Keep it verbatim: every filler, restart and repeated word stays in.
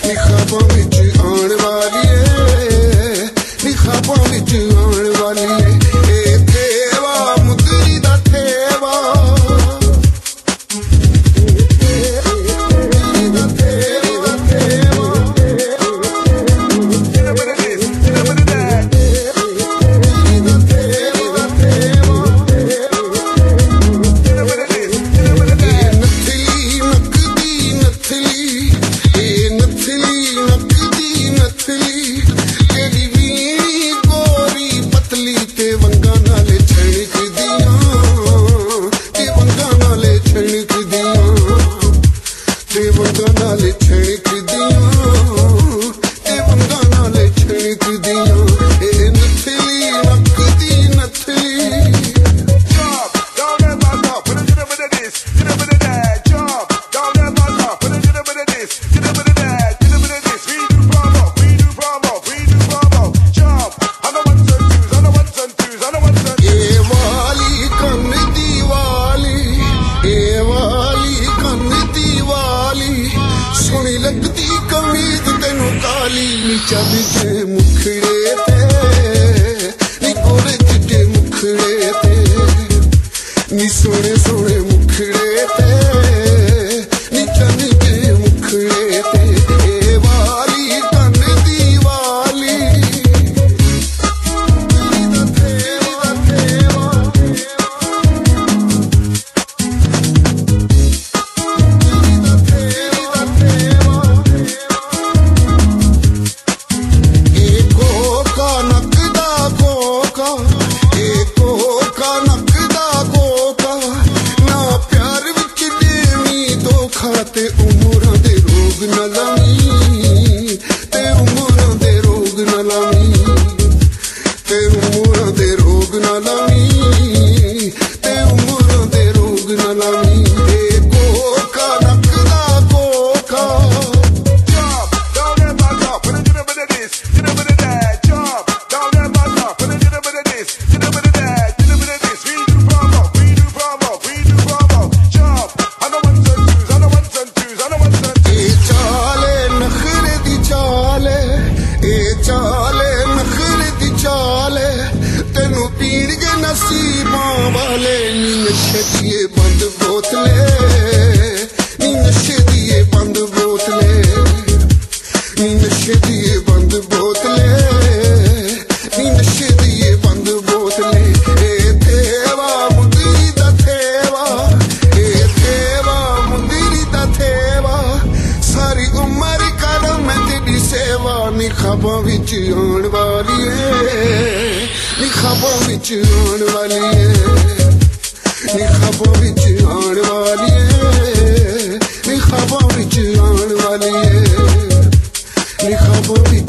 ख्वाबों विच आउण वाली है, नी ख्वाबों विच आउण वाली है। ए थेवा मुदरी दा थेवा, लगती कमीज तेनू काली नी चलदे मुखड़े ते, नी गोरे चिट्टे मुखड़े ते, नी सोने सोने मुखड़े ते, नी चलदे मुखड़े ते। ए वाली कन दी वाली ते उमरां दे रोग न लावी, ते उमरां दे रोग न लावी, ते उमरां दे रोग न लावी, ते उमरां दे रोग न लावी। ए कोका नकदा कोका, Jump, down there, back up, put a little bit of this, get a bit of that. Jump, down there, back up, put a little bit of this, get a bit of that, get a bit of this. We do promo, we do promo, we do promo. Jump, I know what's on twos, I know what's on twos, I know what's on twos. ए चाले नखरे दी चाले, ए चाले नखरे दी चाले, तेनू पीणगे नसीबां वाले। नी नशे दिए बंद बोतले, नी नशे दिए बंद बोतले, नी नशे दिए बंद बोतले, नी नशे दिए बंद बोतले। ए थेवा मुंदरी दा थेवा, ए थेवा मुंदरी दा थेवा, सारी उम्र कर मैं तेरी सेवा। नी ख्वाबों विच आउण वाली है, नी ख्वाबों विच आउण वाली है, नी ख्वाबों विच आउण वाली है, नी ख्वाबों विच आउण वाली है, नी ख्वाबों